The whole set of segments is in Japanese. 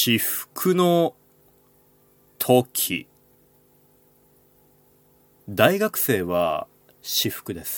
至福の時。大学生は私服です。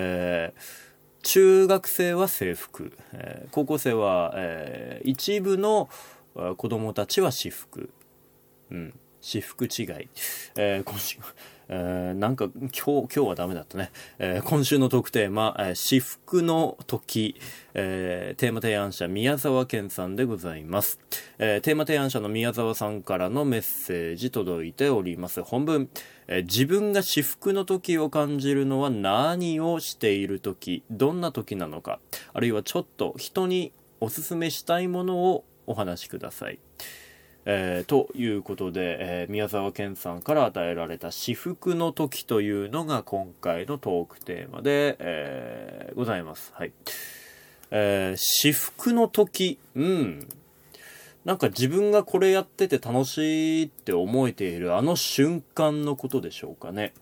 中学生は制服、高校生は、一部の子供たちは私服、私服違い、今週、なんか今日はダメだったね、今週のトークテーマ、至福の時、テーマ提案者宮沢健さんでございます。テーマ提案者の宮沢さんからのメッセージ届いております。本文、自分が至福の時を感じるのは何をしている時、どんな時なのか、あるいはちょっと人におすすめしたいものをお話しください。ということで、宮沢健さんから与えられた至福の時というのが今回のトークテーマで、ございます。はい。至福の時、なんか自分がこれやってて楽しいって思えているあの瞬間のことでしょうかね。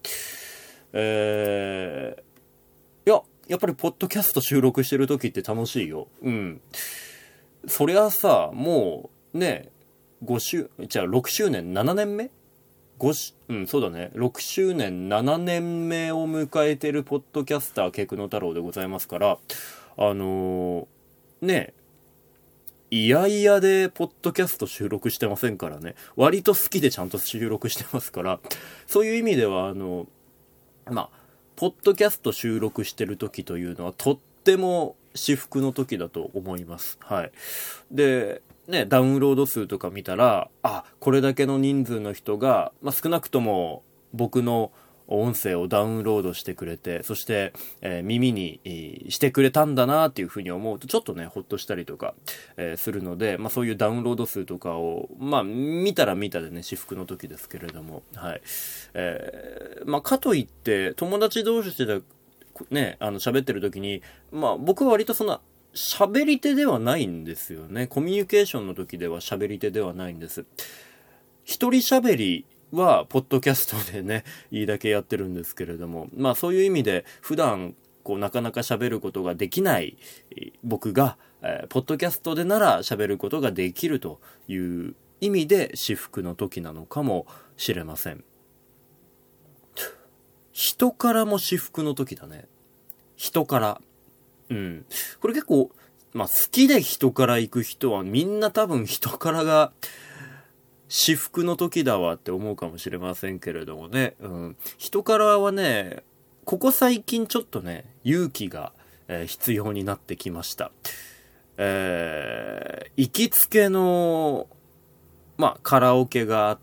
やっぱりポッドキャスト収録してる時って楽しいよ。そりゃさ、もうね、6周年7年目そうだね。6周年7年目を迎えてるポッドキャスターケクノ太郎でございますから、いやいやでポッドキャスト収録してませんからね。割と好きでちゃんと収録してますから、そういう意味ではポッドキャスト収録してる時というのはとっても至福の時だと思います。はい。で、ダウンロード数とか見たら、これだけの人数の人が、少なくとも僕の音声をダウンロードしてくれて、そして、耳にしてくれたんだなっていうふうに思うと、ちょっとね、ほっとしたりとか、するので、そういうダウンロード数とかを、見たら見たでね、至福の時ですけれども、はい。かといって、友達同士でね、喋ってる時に、僕は割とそんな、喋り手ではないんですよね。コミュニケーションの時では喋り手ではないんです。一人喋りはポッドキャストでね、いいだけやってるんですけれども、そういう意味で普段なかなか喋ることができない僕が、ポッドキャストでなら喋ることができるという意味で至福の時なのかもしれません。人からも至福の時だね。人から。これ結構、好きで人から行く人はみんな多分人からが至福の時だわって思うかもしれませんけれどもね。人からはね、ここ最近ちょっとね、勇気が、必要になってきました。行きつけの、カラオケがあって、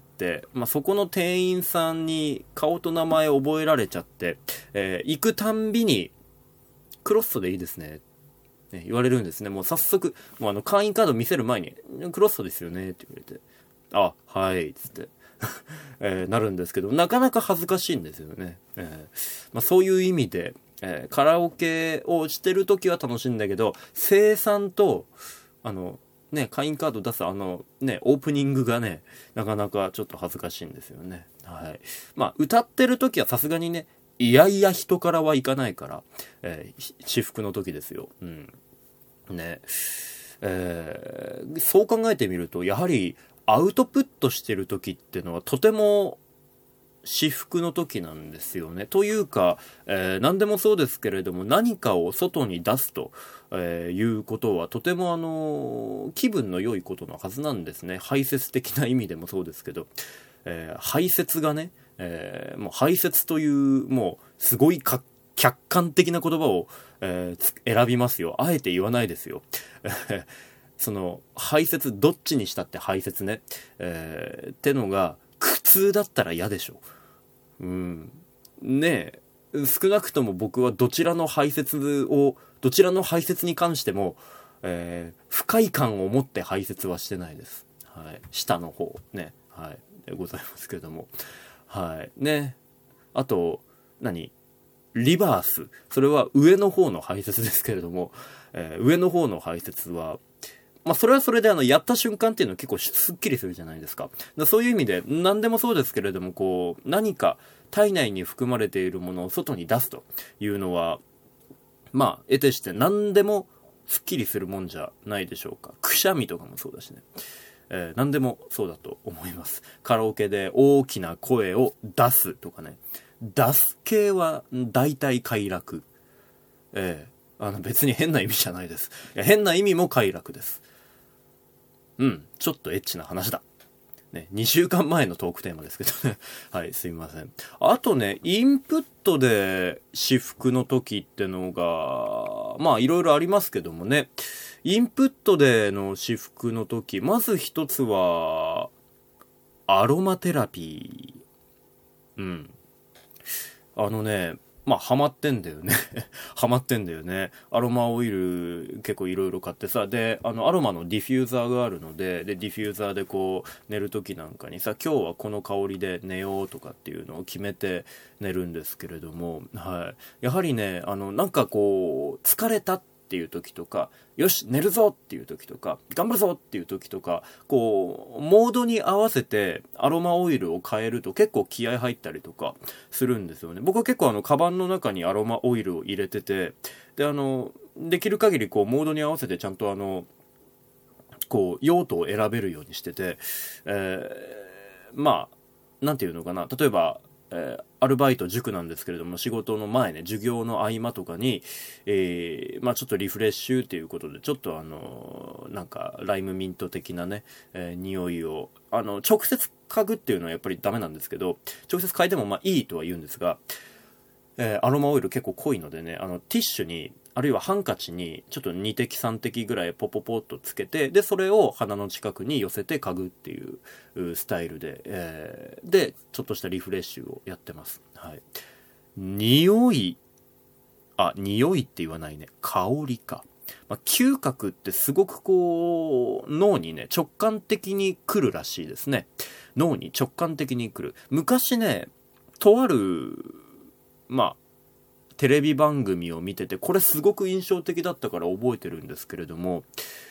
そこの店員さんに顔と名前覚えられちゃって、行くたんびに、クロッソでいいですね。言われるんですね。もう早速、会員カード見せる前に、クロッソですよねって言われて、はい、つって、なるんですけど、なかなか恥ずかしいんですよね。そういう意味で、カラオケをしてるときは楽しいんだけど、生産と、会員カード出すオープニングがね、なかなかちょっと恥ずかしいんですよね。はい。歌ってるときはさすがにね、いやいや人からはいかないから、至福の時ですよ。そう考えてみると、やはりアウトプットしてる時ってのはとても至福の時なんですよね。というか、何でもそうですけれども、何かを外に出すと、いうことはとても気分の良いことのはずなんですね。排泄的な意味でもそうですけど、排泄がね、もう排泄というもうすごい客観的な言葉を、選びますよ。あえて言わないですよ。その排泄、どっちにしたって排泄ね、ってのが苦痛だったら嫌でしょ。少なくとも僕はどちらの排泄に関しても、不快感を持って排泄はしてないです。はい、下の方ね、はい、でございますけれども、はいね。あとリバース、それは上の方の排泄ですけれども、上の方の排泄はそれはそれでやった瞬間っていうのは結構スッキリするじゃないですか。そういう意味で何でもそうですけれども、何か体内に含まれているものを外に出すというのは得てして何でもスッキリするもんじゃないでしょうか。くしゃみとかもそうだしね。 何でもそうだと思います。カラオケで大きな声を出すとかね、出す系は大体快楽。別に変な意味じゃないです。いや、変な意味も快楽です。ちょっとエッチな話だ。ね、2週間前のトークテーマですけどね。はい、すいません。あとね、インプットで私服の時ってのが、まあいろいろありますけどもね。インプットでの私服の時、まず一つは、アロマテラピー。ハマってんだよね。ハマってんだよね。アロマオイル結構いろいろ買ってさ、で、アロマのディフューザーがあるので、ディフューザーでこう、寝る時なんかにさ、今日はこの香りで寝ようとかっていうのを決めて寝るんですけれども、はい。やはりね、なんかこう、疲れたっていう時とか、よし寝るぞっていう時とか、頑張るぞっていう時とか、こうモードに合わせてアロマオイルを変えると結構気合入ったりとかするんですよね。僕は結構カバンの中にアロマオイルを入れてて、でできる限りこうモードに合わせてちゃんとこう用途を選べるようにしてて、なんていうのかな、例えばアルバイト塾なんですけれども、仕事の前ね、授業の合間とかに、ちょっとリフレッシュっていうことで、ちょっとなんかライムミント的なね、匂いを直接嗅ぐっていうのはやっぱりダメなんですけど、直接嗅いでもまあいいとは言うんですが、アロマオイル結構濃いのでね、ティッシュにあるいはハンカチにちょっと2滴3滴ぐらいポポポっとつけて、でそれを鼻の近くに寄せて嗅ぐっていうスタイルで、でちょっとしたリフレッシュをやってます。はい。匂いって言わないね、香りか。嗅覚ってすごくこう脳にね直感的に来るらしいですね。脳に直感的に来る。昔ね、とあるテレビ番組を見てて、これすごく印象的だったから覚えてるんですけれども、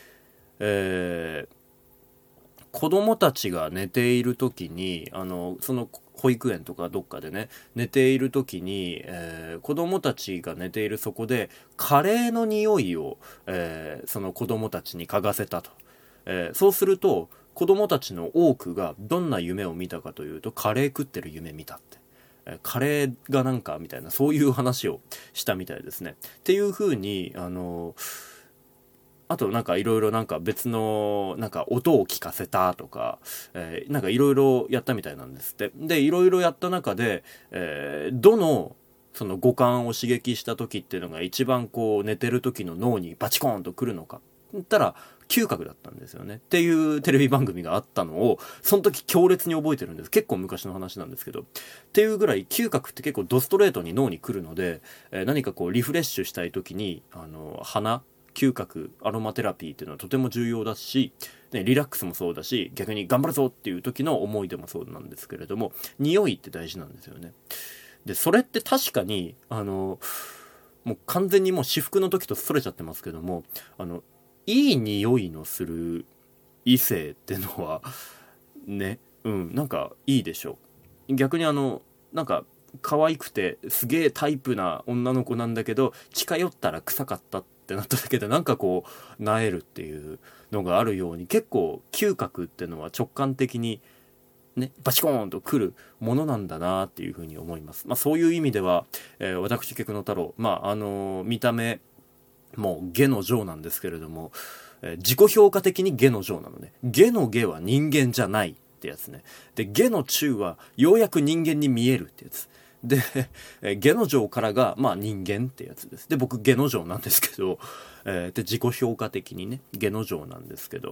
子供たちが寝ている時に、その保育園とかどっかでね、寝ている時に、子供たちが寝ているそこで、カレーの匂いを、その子供たちに嗅がせたと。そうすると、子供たちの多くがどんな夢を見たかというと、カレー食ってる夢見たって。カレーがなんかみたいな、そういう話をしたみたいですね。っていう風にあとなんかいろいろなんか別のなんか音を聞かせたとか、なんかいろいろやったみたいなんですって。でいろいろやった中で、どのその五感を刺激した時っていうのが一番こう寝てる時の脳にバチコーンとくるのかって言ったら嗅覚だったんですよねっていうテレビ番組があったのを、その時強烈に覚えてるんです。結構昔の話なんですけど、っていうぐらい嗅覚って結構ドストレートに脳に来るので、何かこうリフレッシュしたい時に嗅覚、アロマテラピーっていうのはとても重要だし、ね、リラックスもそうだし、逆に頑張るぞっていう時の思い出もそうなんですけれども、匂いって大事なんですよね。でそれって確かにもう完全にもう私服の時とそれちゃってますけども、いい匂いのする異性ってのはね、なんかいいでしょう。逆になんか可愛くてすげえタイプな女の子なんだけど、近寄ったら臭かったってなっただけでなんかこう萎えるっていうのがあるように、結構嗅覚ってのは直感的にね、バチコーンと来るものなんだなっていうふうに思います。そういう意味では、私菊野太郎、見た目もう下の上なんですけれども、自己評価的に下の上なのね。下の下は人間じゃないってやつね。で下の中はようやく人間に見えるってやつで、下の上からが人間ってやつです。で僕下の上なんですけど、で自己評価的にね下の上なんですけど、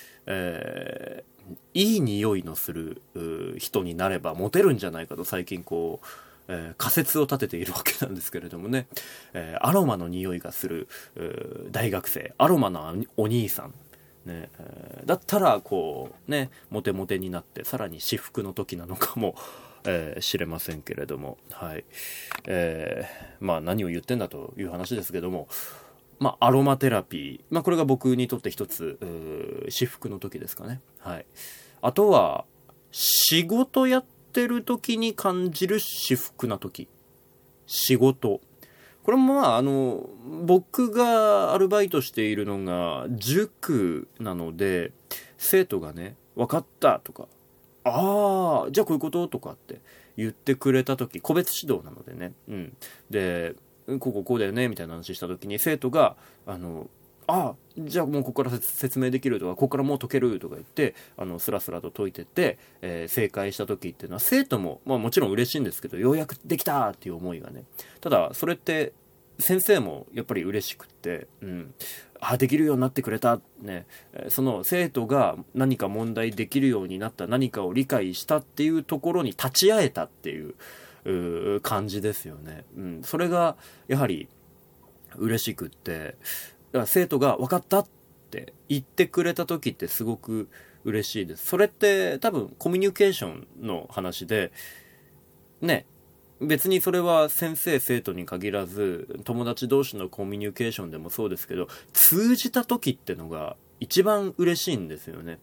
いい匂いのする人になればモテるんじゃないかと最近こう、仮説を立てているわけなんですけれどもね、アロマの匂いがする大学生、アロマのお兄さん、ね、だったらこうねモテモテになってさらに至福の時なのかも知れませんけれども、はい。何を言ってんだという話ですけども、アロマテラピー、これが僕にとって一つ至福の時ですかね。はい。あとは仕事やってる時に感じる至福な時。仕事。これも僕がアルバイトしているのが塾なので、 生徒がね、分かったとか、ああ、じゃあこういうこととかって言ってくれた時、個別指導なのでね、で、こうだよねみたいな話した時に、生徒がじゃあもうここから説明できるとか、ここからもう解けるとか言ってスラスラと解いてって、正解した時っていうのは生徒も、もちろん嬉しいんですけど、ようやくできたっていう思いがね、ただそれって先生もやっぱり嬉しくって、できるようになってくれた、ね、その生徒が何か問題できるようになった、何かを理解したっていうところに立ち会えたっていう感じですよね。それがやはり嬉しくって、だから生徒が分かったって言ってくれた時ってすごく嬉しいです。それって多分コミュニケーションの話でね、別にそれは先生生徒に限らず友達同士のコミュニケーションでもそうですけど、通じた時ってのが一番嬉しいんですよね。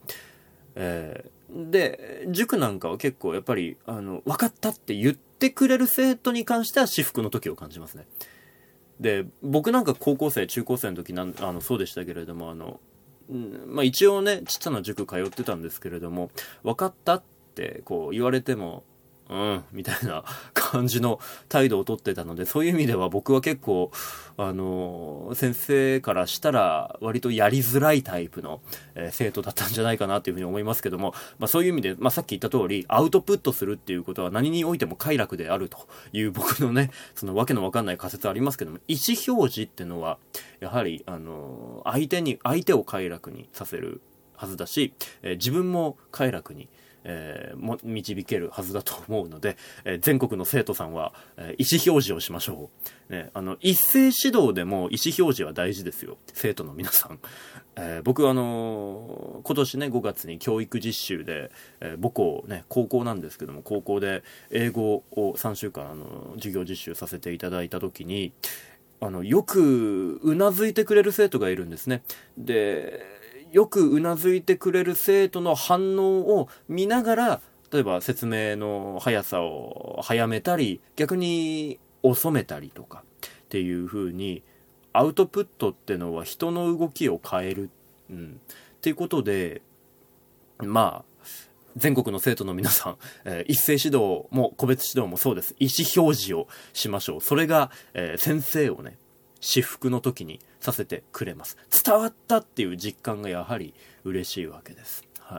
で、塾なんかは結構やっぱり分かったって言ってくれる生徒に関しては至福の時を感じますね。で、僕なんか高校生中高生の時そうでしたけれども、一応ねちっちゃな塾通ってたんですけれども、分かったってこう言われてもみたいな感じの態度をとってたので、そういう意味では僕は結構先生からしたら割とやりづらいタイプの、生徒だったんじゃないかなというふうに思いますけども、そういう意味で、さっき言った通りアウトプットするっていうことは何においても快楽であるという僕のね、そのわけのわかんない仮説ありますけども、意思表示っていうのはやはり相手を快楽にさせるはずだし、自分も快楽に導けるはずだと思うので、全国の生徒さんは、意思表示をしましょう、一斉指導でも意思表示は大事ですよ、生徒の皆さん。僕は今年ね5月に教育実習で、母校ね高校なんですけども、高校で英語を3週間授業実習させていただいた時によくうなずいてくれる生徒がいるんですね。で、よくうなずいてくれる生徒の反応を見ながら、例えば説明の速さを早めたり逆に遅めたりとかっていう風に、アウトプットってのは人の動きを変える、っていうことで、全国の生徒の皆さん、一斉指導も個別指導もそうです。意思表示をしましょう。それが、先生をね至福の時にさせてくれます。伝わったっていう実感がやはり嬉しいわけです。はい。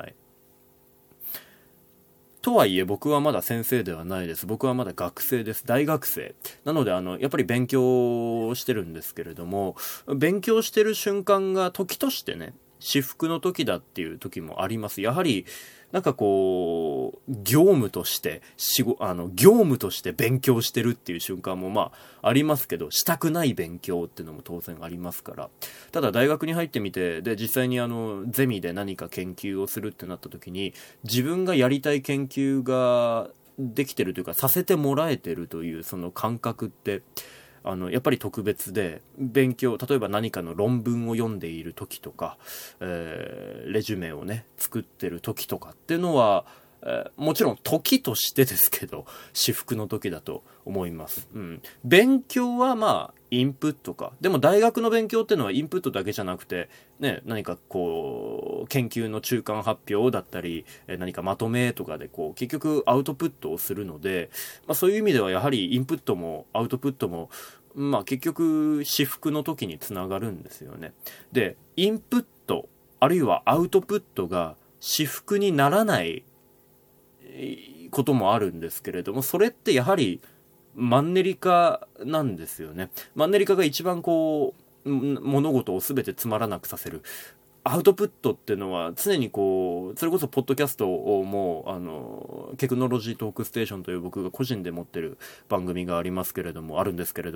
とはいえ僕はまだ先生ではないです。僕はまだ学生です。大学生なのでやっぱり勉強してるんですけれども、勉強してる瞬間が時としてね至福の時だっていう時もあります。やはりなんかこう業務として勉強してるっていう瞬間もありますけど、したくない勉強っていうのも当然ありますから。ただ大学に入ってみて、で実際にゼミで何か研究をするってなった時に、自分がやりたい研究ができてるというかさせてもらえてるというその感覚ってやっぱり特別で、例えば何かの論文を読んでいる時とか、レジュメをね作ってる時とかっていうのは、もちろん時としてですけど至福の時だと思います。勉強はインプットか。でも大学の勉強っていうのはインプットだけじゃなくてね、何かこう研究の中間発表だったり何かまとめとかでこう結局アウトプットをするので、そういう意味ではやはりインプットもアウトプットも結局至福の時につながるんですよね。で、インプットあるいはアウトプットが至福にならないこともあるんですけれども、それってやはりマンネリ化なんですよね。マンネリ化が一番こう物事を全てつまらなくさせる。アウトプットっていうのは常にこう、それこそポッドキャストをもうテクノロジートークステーションという僕が個人で持ってる番組があるんですけれども、もう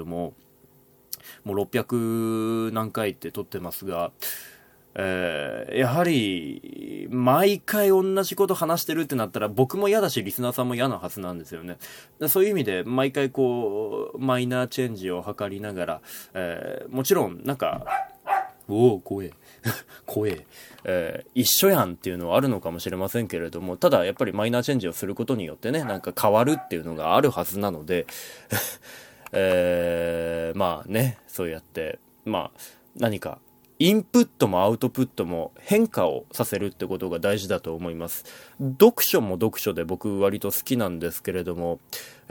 600何回って撮ってますが、やはり毎回同じこと話してるってなったら僕も嫌だしリスナーさんも嫌なはずなんですよね。そういう意味で毎回こうマイナーチェンジを図りながら、もちろんなんか怖え一緒やんっていうのはあるのかもしれませんけれども、ただやっぱりマイナーチェンジをすることによってね、なんか変わるっていうのがあるはずなのでそうやって何かインプットもアウトプットも変化をさせるってことが大事だと思います。読書も読書で僕割と好きなんですけれども、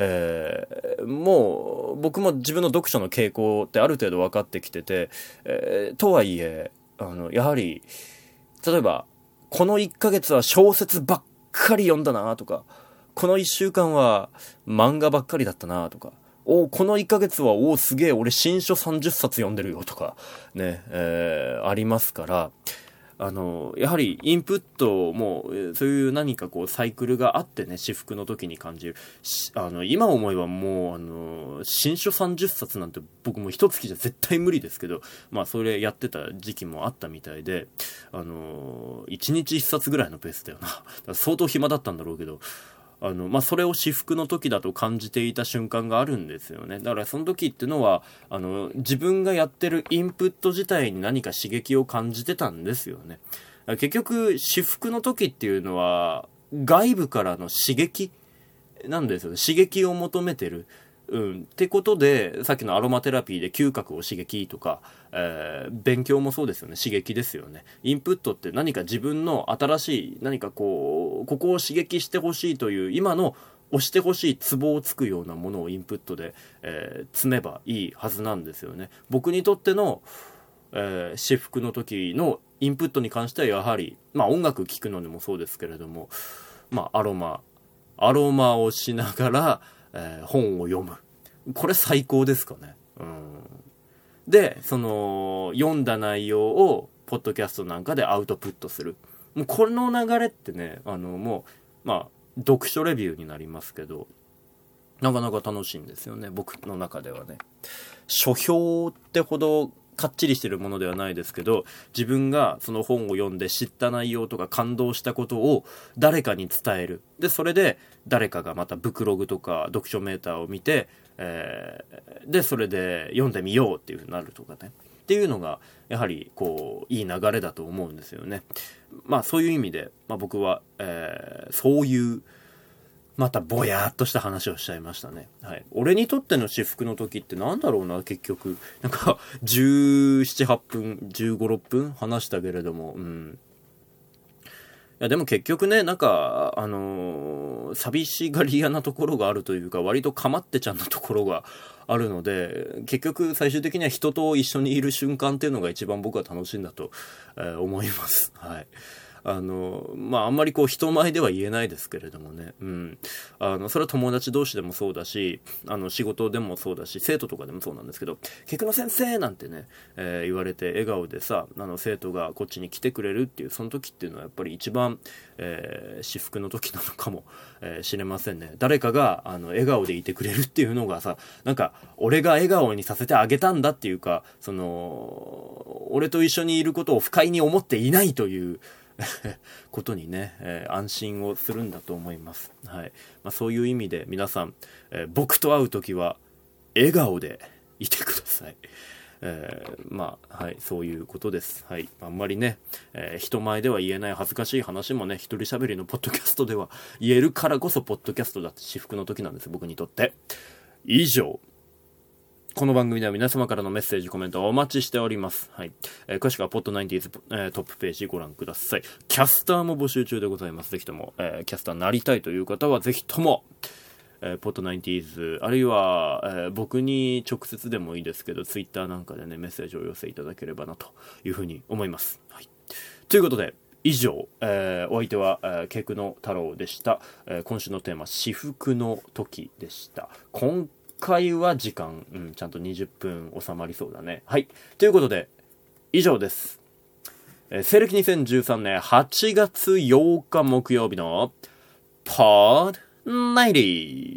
もう僕も自分の読書の傾向ってある程度分かってきてて、とはいえやはり例えばこの1ヶ月は小説ばっかり読んだなとか、この1週間は漫画ばっかりだったなとか、この1ヶ月はすげえ俺新書30冊読んでるよとかね、ありますから、やはりインプットもそういう何かこうサイクルがあってね、至福の時に感じる。今思えばもう新書30冊なんて僕も一月じゃ絶対無理ですけど、まあそれやってた時期もあったみたいで、1日1冊ぐらいのペースだよな。だから相当暇だったんだろうけど、それを至福の時だと感じていた瞬間があるんですよね。だからその時ってのは自分がやってるインプット自体に何か刺激を感じてたんですよね。結局至福の時っていうのは外部からの刺激なんですよね。刺激を求めてる。ってことでさっきのアロマテラピーで嗅覚を刺激とか、勉強もそうですよね。刺激ですよね。インプットって何か自分の新しい何かここを刺激してほしいという今の押してほしいツボをつくようなものをインプットで、積めばいいはずなんですよね。僕にとっての、至福の時のインプットに関してはやはり、音楽聴くのでもそうですけれども、アロマをしながら本を読む。これ最高ですかね。で、その読んだ内容をポッドキャストなんかでアウトプットする。もうこの流れってね、もう読書レビューになりますけど、なかなか楽しいんですよね。僕の中ではね。書評ってほどかっちりしてるものではないですけど、自分がその本を読んで知った内容とか感動したことを誰かに伝える。でそれで誰かがまたブクログとか読書メーターを見て、でそれで読んでみようっていう風になるとかねっていうのがやはりこういい流れだと思うんですよね。そういう意味で、僕は、そういうまたぼやーっとした話をしちゃいましたね。はい。俺にとっての至福の時ってなんだろうな、結局。なんか、17、8分、15、6分話したけれども、いや、でも結局ね、なんか、寂しがり屋なところがあるというか、割とかまってちゃんなところがあるので、結局最終的には人と一緒にいる瞬間っていうのが一番僕は楽しいんだと、思います。はい。あんまりこう人前では言えないですけれどもね、それは友達同士でもそうだし、仕事でもそうだし、生徒とかでもそうなんですけど、菊野先生なんてね、言われて笑顔でさ、生徒がこっちに来てくれるっていうその時っていうのはやっぱり一番、至福の時なのかもしれませんね。誰かが笑顔でいてくれるっていうのがさ、なんか俺が笑顔にさせてあげたんだっていうか、その俺と一緒にいることを不快に思っていないということにね、安心をするんだと思います。はい。そういう意味で皆さん、僕と会うときは笑顔でいてください。はい、そういうことです。はい。あんまりね、人前では言えない恥ずかしい話もね、一人喋りのポッドキャストでは言えるからこそポッドキャストだって至福の時なんです、僕にとって。以上。この番組では皆様からのメッセージ、コメントをお待ちしております。はい。詳しくは Pod90s、トップページご覧ください。キャスターも募集中でございます。ぜひとも、キャスターになりたいという方はぜひとも、Pod90s、あるいは、僕に直接でもいいですけど、Twitter なんかでね、メッセージをお寄せいただければなというふうに思います。はい。ということで、以上、お相手は、ケクノ太郎でした。今週のテーマ、至福の時でした。今回は時間、ちゃんと20分収まりそうだね。はい。ということで、以上です。西暦2013年8月8日木曜日のPod90